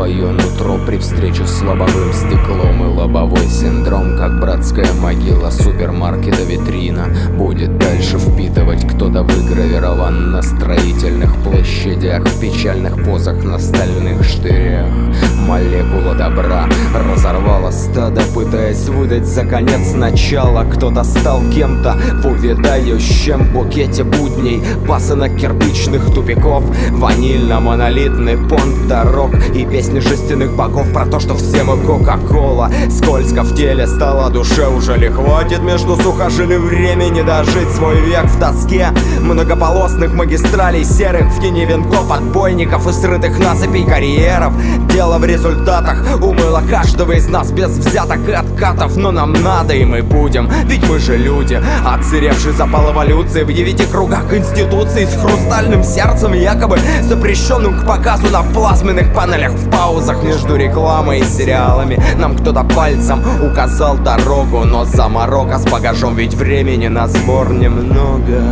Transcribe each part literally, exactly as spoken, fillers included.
свое нутро при встрече с лобовым стеклом. И лобовой синдром, как братская могила супермаркета витрина, будет дальше впитывать кто-то выгравирован на строительных площадях, в печальных позах на стальных штырях. Молекула добра разорвала стадо, пытаясь выдать за конец начала. Кто-то стал кем-то в увядающем букете будней, пасынок кирпичных тупиков, ванильно-монолитный понт дорог и песни жестяных богов про то, что все мы кока-кола. Скользко в теле стало, душе уже ли хватит между сухожилий времени дожить свой век в тоске многополосных магистралей серых, в тени венков отбойников и срытых насыпей карьеров. Дело в результатах умыло каждого из нас без взяток и откатов. Но нам надо, и мы будем, ведь мы же люди. Отсыревший запал эволюции в девяти кругах конституции, с хрустальным сердцем, якобы запрещенным к показу на плазменных панелях в паузах между рекламой и сериалами. Нам кто-то пальцем указал дорогу, но заморока с багажом, ведь времени на сбор немного,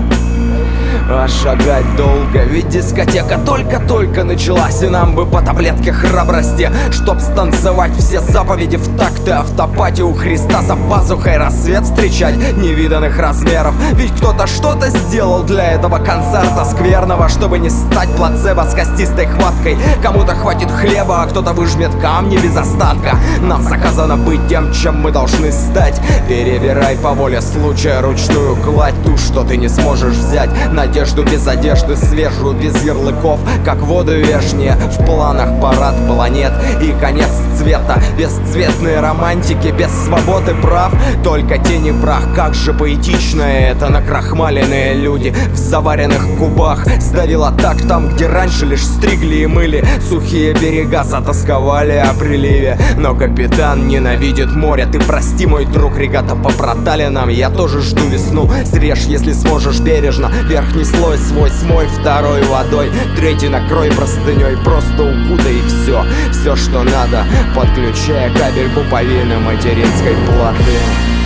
а шагать долго, ведь дискотека только-только началась. И нам бы по таблетке храбрости, чтоб станцевать все заповеди в такт и автопати у Христа за пазухой рассвет встречать невиданных размеров. Ведь кто-то что-то сделал для этого концерта скверного, чтобы не стать плацебо с костистой хваткой. Кому-то хватит хлеба, а кто-то выжмет камни без остатка. Нам заказано быть тем, чем мы должны стать. Перебирай по воле случая ручную кладь, ту, что ты не сможешь взять. Надежду без одежды, свежую, без ярлыков, как воду вешние. В планах парад планет и конец цвета. Бесцветные романтики, без свободы прав, только тени прах. Как же поэтично это, накрахмаленные люди в заваренных кубах. Сдавило так там, где раньше лишь стригли и мыли. Сухие берега затасковали о приливе. Но капитан ненавидит море. Ты прости, мой друг, регата по проталинам. Я тоже жду весну. Срежь, если сможешь, бережно верхний слой свой смой, второй водой, третий накрой простыней. Просто укутай и все, все, что надо, подключая кабель пуповины материнской платы.